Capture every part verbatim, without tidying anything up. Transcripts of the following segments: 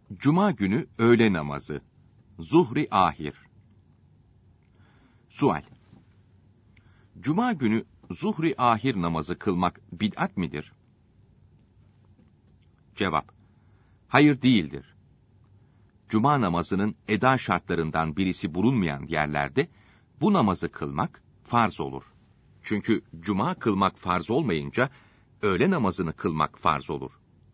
Cuma günü öğle namazı. Zuhri ahir. Sual: Cuma günü zuhri ahir namazı kılmak bid'at midir? Cevap: Hayır, değildir. Cuma namazının eda şartlarından birisi bulunmayan yerlerde bu namazı kılmak farz olur. Çünkü cuma kılmak farz olmayınca öğle namazını kılmak farz olur.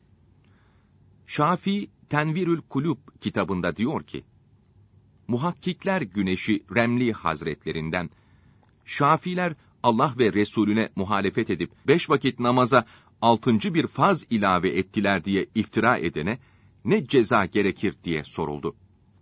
Şafii Tenvirül Kulub kitabında diyor ki, Muhakkikler Güneşi Remli Hazretlerinden, Şafiler Allah ve Resulüne muhalefet edip beş vakit namaza altıncı bir farz ilave ettiler diye iftira edene ne ceza gerekir diye soruldu.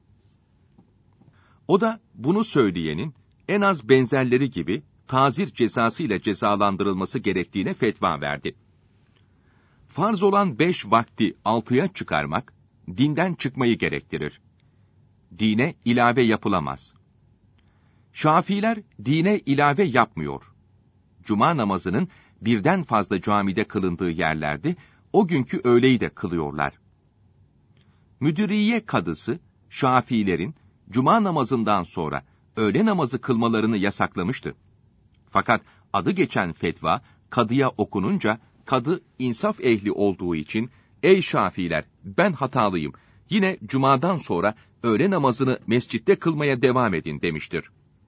O da bunu söyleyenin en az benzerleri gibi tazir cezası ile cezalandırılması gerektiğine fetva verdi. Farz olan beş vakti altıya çıkarmak, dinden çıkmayı gerektirir. Dine ilave yapılamaz. Şafiler dine ilave yapmıyor. Cuma namazının birden fazla camide kılındığı yerlerde o günkü öğleyi de kılıyorlar. Müdüriye kadısı, Şafilerin cuma namazından sonra öğle namazı kılmalarını yasaklamıştı. Fakat adı geçen fetva kadıya okununca, kadı insaf ehli olduğu için, ey Şafiler, ben hatalıyım, yine cumadan sonra öğle namazını mescitte kılmaya devam edin demiştir.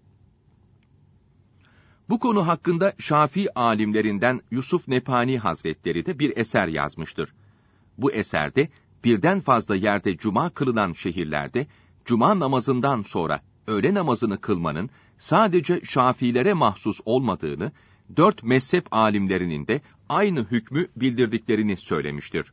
Bu konu hakkında Şafii alimlerinden Yusuf Nepani Hazretleri de bir eser yazmıştır. Bu eserde birden fazla yerde cuma kılınan şehirlerde cuma namazından sonra öğle namazını kılmanın sadece Şafilere mahsus olmadığını, dört mezhep alimlerinin de aynı hükmü bildirdiklerini söylemiştir.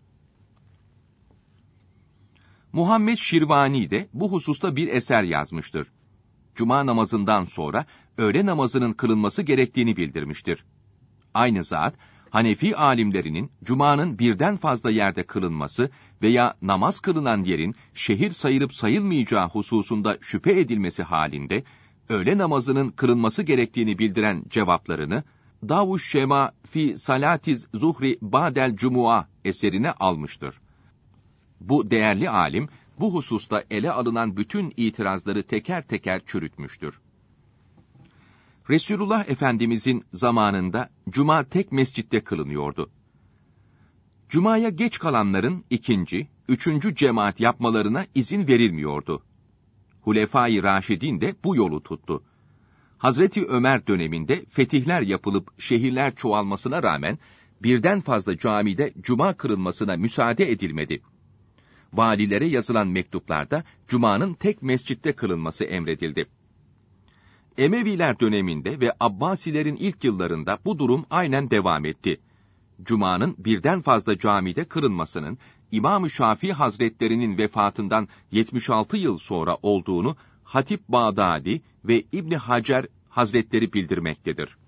Muhammed Şirvani de bu hususta bir eser yazmıştır. Cuma namazından sonra öğle namazının kılınması gerektiğini bildirmiştir. Aynı zat, Hanefi alimlerinin cumanın birden fazla yerde kılınması veya namaz kılınan yerin şehir sayılıp sayılmayacağı hususunda şüphe edilmesi halinde öğle namazının kılınması gerektiğini bildiren cevaplarını Davuş Şema fi Salatiz Zuhri Ba'del Cumua eserine almıştır. Bu değerli alim bu hususta ele alınan bütün itirazları teker teker çürütmüştür. Resulullah Efendimizin zamanında cuma tek mescitte kılınıyordu. Cumaya geç kalanların ikinci, üçüncü cemaat yapmalarına izin verilmiyordu. Hulefai Raşidin de bu yolu tuttu. Hazreti Ömer döneminde fetihler yapılıp şehirler çoğalmasına rağmen birden fazla camide cuma kılınmasına müsaade edilmedi. Valilere yazılan mektuplarda cumanın tek mescitte kılınması emredildi. Emeviler döneminde ve Abbasilerin ilk yıllarında bu durum aynen devam etti. Cumanın birden fazla camide kılınmasının İmam-ı Şafii Hazretlerinin vefatından yetmiş altı yıl sonra olduğunu Hatip Bağdadi ve İbn Hacer Hazretleri bildirmektedir.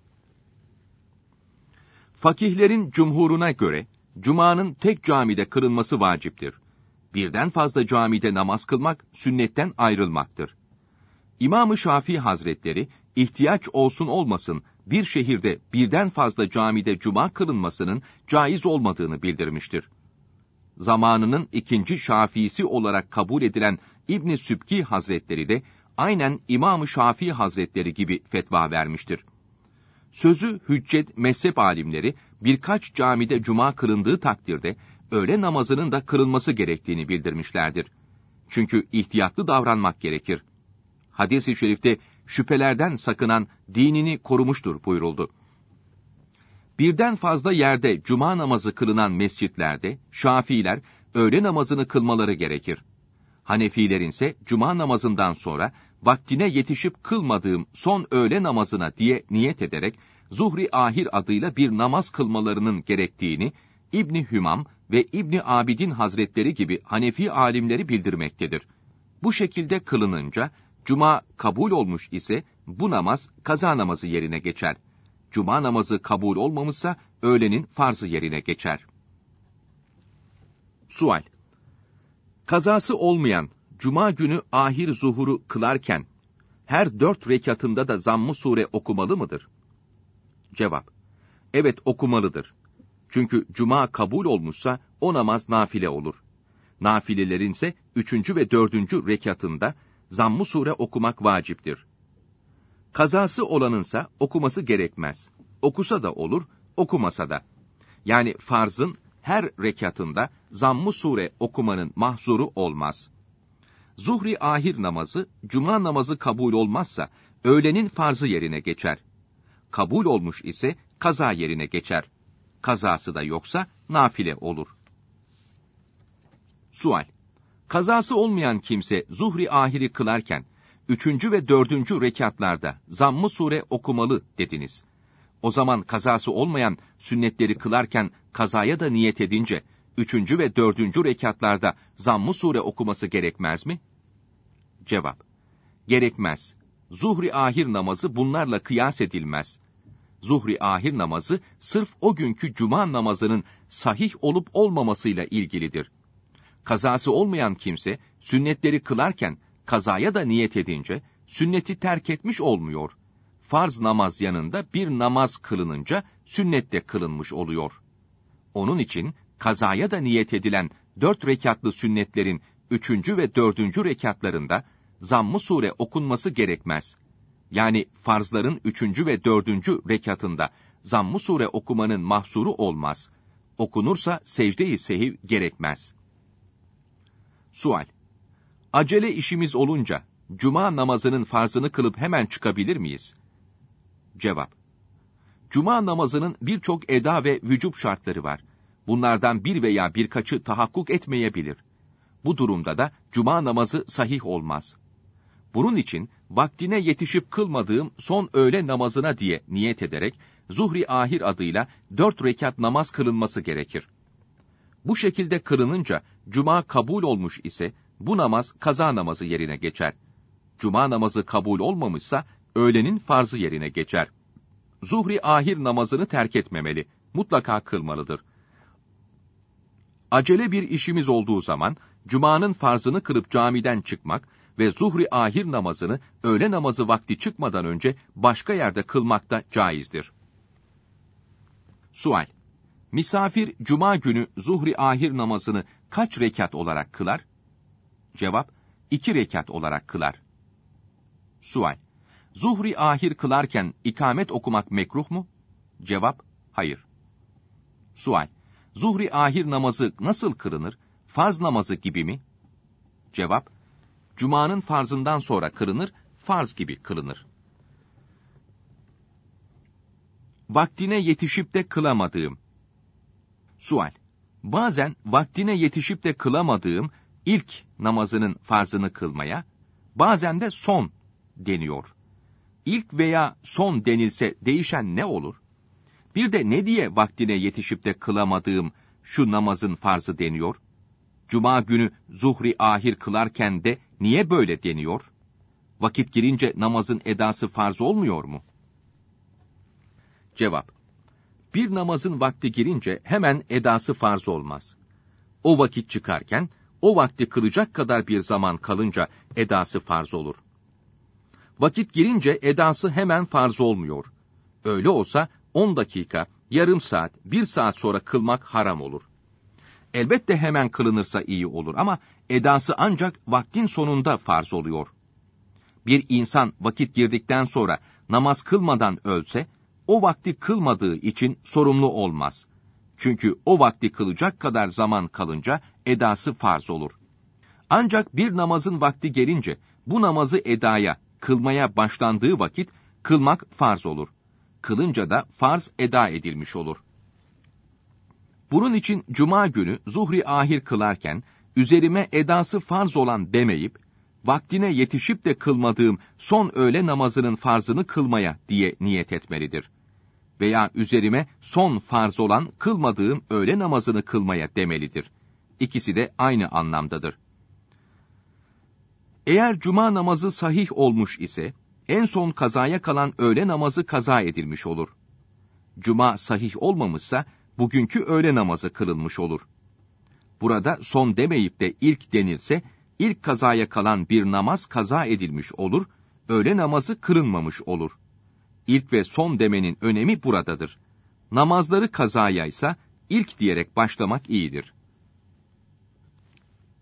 Fakihlerin cumhuruna göre cumanın tek camide kılınması vaciptir. Birden fazla camide namaz kılmak sünnetten ayrılmaktır. İmam-ı Şafii Hazretleri ihtiyaç olsun olmasın bir şehirde birden fazla camide cuma kılınmasının caiz olmadığını bildirmiştir. Zamanının ikinci Şafiisi olarak kabul edilen İbn-i Sübki Hazretleri de aynen İmam-ı Şafii Hazretleri gibi fetva vermiştir. Sözü hüccet mezhep alimleri birkaç camide cuma kılındığı takdirde öğle namazının da kılınması gerektiğini bildirmişlerdir. Çünkü ihtiyatlı davranmak gerekir. Hadis-i şerifte şüphelerden sakınan dinini korumuştur buyuruldu. Birden fazla yerde cuma namazı kılınan mescitlerde Şafiiler öğle namazını kılmaları gerekir. Hanefilerin ise cuma namazından sonra vaktine yetişip kılmadığım son öğle namazına diye niyet ederek Zuhri Ahir adıyla bir namaz kılmalarının gerektiğini İbni Hümam ve İbni Abidin Hazretleri gibi Hanefi alimleri bildirmektedir. Bu şekilde kılınınca cuma kabul olmuş ise bu namaz kaza namazı yerine geçer. Cuma namazı kabul olmamışsa öğlenin farzı yerine geçer. Sual: Kazası olmayan cuma günü ahir zuhuru kılarken her dört rekatında da zamm-ı sure okumalı mıdır? Cevap: Evet, okumalıdır. Çünkü cuma kabul olmuşsa o namaz nafile olur. Nafilelerin ise üçüncü ve dördüncü rekatında zamm-ı sure okumak vaciptir. Kazası olanınsa okuması gerekmez. Okusa da olur, okumasa da. Yani farzın her rekatında zamm-ı sure okumanın mahzuru olmaz. Zuhri ahir namazı, cuma namazı kabul olmazsa, öğlenin farzı yerine geçer. Kabul olmuş ise kaza yerine geçer. Kazası da yoksa nafile olur. Sual: Kazası olmayan kimse zuhri ahiri kılarken, üçüncü ve dördüncü rekatlarda zamm-ı sure okumalı dediniz. O zaman kazası olmayan sünnetleri kılarken kazaya da niyet edince, üçüncü ve dördüncü rekatlarda zamm-ı sure okuması gerekmez mi? Cevap: Gerekmez. Zuhri ahir namazı bunlarla kıyas edilmez. Zuhri ahir namazı sırf o günkü cuma namazının sahih olup olmamasıyla ilgilidir. Kazası olmayan kimse sünnetleri kılarken kazaya da niyet edince sünneti terk etmiş olmuyor. Farz namaz yanında bir namaz kılınınca sünnet de kılınmış oluyor. Onun için kazaya da niyet edilen dört rekatlı sünnetlerin üçüncü ve dördüncü rekatlarında zamm-ı sure okunması gerekmez. Yani farzların üçüncü ve dördüncü rekatında zamm-ı sure okumanın mahsuru olmaz. Okunursa secde-i sehiv gerekmez. Sual: Acele işimiz olunca cuma namazının farzını kılıp hemen çıkabilir miyiz? Cevap: Cuma namazının birçok eda ve vücub şartları var. Bunlardan bir veya birkaçı tahakkuk etmeyebilir. Bu durumda da cuma namazı sahih olmaz. Bunun için vaktine yetişip kılmadığım son öğle namazına diye niyet ederek zuhri ahir adıyla dört rekat namaz kılınması gerekir. Bu şekilde kılınınca cuma kabul olmuş ise bu namaz kaza namazı yerine geçer. Cuma namazı kabul olmamışsa öğlenin farzı yerine geçer. Zuhri ahir namazını terk etmemeli, mutlaka kılmalıdır. Acele bir işimiz olduğu zaman cumanın farzını kılıp camiden çıkmak ve zuhri ahir namazını öğle namazı vakti çıkmadan önce başka yerde kılmak da caizdir. Sual: Misafir cuma günü zuhri ahir namazını kaç rekat olarak kılar? Cevap: iki rekat olarak kılar. Sual: Zuhri ahir kılarken ikamet okumak mekruh mu? Cevap: Hayır. Sual: Zuhri ahir namazı nasıl kılınır? Farz namazı gibi mi? Cevap: Cuma'nın farzından sonra kılınır, farz gibi kılınır. Vaktine yetişip de kılamadığım. Sual: Bazen vaktine yetişip de kılamadığım ilk namazının farzını kılmaya, bazen de son deniyor. İlk veya son denilse değişen ne olur? Bir de ne diye vaktine yetişip de kılamadığım şu namazın farzı deniyor? Cuma günü zuhri ahir kılarken de niye böyle deniyor? Vakit girince namazın edası farz olmuyor mu? Cevap: Bir namazın vakti girince hemen edası farz olmaz. O vakit çıkarken, o vakti kılacak kadar bir zaman kalınca edası farz olur. Vakit girince edası hemen farz olmuyor. Öyle olsa on dakika, yarım saat, bir saat sonra kılmak haram olur. Elbette hemen kılınırsa iyi olur ama edası ancak vaktin sonunda farz oluyor. Bir insan vakit girdikten sonra namaz kılmadan ölse, o vakti kılmadığı için sorumlu olmaz. Çünkü o vakti kılacak kadar zaman kalınca edası farz olur. Ancak bir namazın vakti gelince bu namazı edaya, kılmaya başlandığı vakit kılmak farz olur. Kılınca da farz eda edilmiş olur. Bunun için cuma günü zuhri ahir kılarken üzerime edası farz olan demeyip, vaktine yetişip de kılmadığım son öğle namazının farzını kılmaya diye niyet etmelidir. Veya üzerime son farz olan kılmadığım öğle namazını kılmaya demelidir. İkisi de aynı anlamdadır. Eğer cuma namazı sahih olmuş ise, en son kazaya kalan öğle namazı kaza edilmiş olur. Cuma sahih olmamışsa, bugünkü öğle namazı kılınmış olur. Burada son demeyip de ilk denilse, ilk kazaya kalan bir namaz kaza edilmiş olur, öğle namazı kılınmamış olur. İlk ve son demenin önemi buradadır. Namazları kazayaysa, ilk diyerek başlamak iyidir.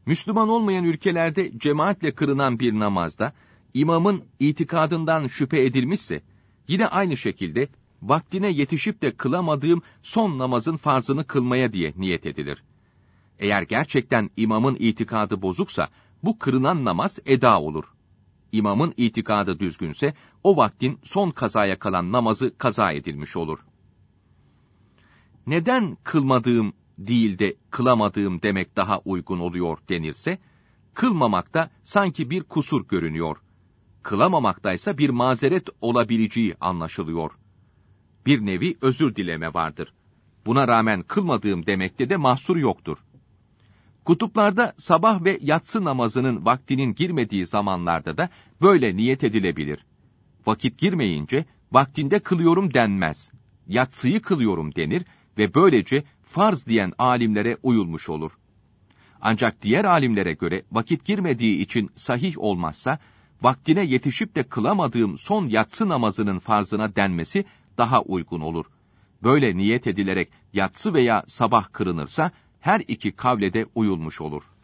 Müslüman olmayan ülkelerde cemaatle kılınan bir namazda, imamın itikadından şüphe edilmişse, yine aynı şekilde, vaktine yetişip de kılamadığım son namazın farzını kılmaya diye niyet edilir. Eğer gerçekten imamın itikadı bozuksa, bu kılınan namaz eda olur. İmamın itikadı düzgünse, o vaktin son kazaya kalan namazı kaza edilmiş olur. Neden kılmadığım değil de kılamadığım demek daha uygun oluyor denirse, kılmamakta sanki bir kusur görünüyor. Kılamamaktaysa bir mazeret olabileceği anlaşılıyor. Bir nevi özür dileme vardır. Buna rağmen kılmadığım demekte de mahsur yoktur. Kutuplarda sabah ve yatsı namazının vaktinin girmediği zamanlarda da böyle niyet edilebilir. Vakit girmeyince vaktinde kılıyorum denmez. Yatsıyı kılıyorum denir ve böylece farz diyen alimlere uyulmuş olur. Ancak diğer alimlere göre vakit girmediği için sahih olmazsa, vaktine yetişip de kılamadığım son yatsı namazının farzına denmesi daha uygun olur. Böyle niyet edilerek yatsı veya sabah kırınırsa, her iki kavle de uyulmuş olur.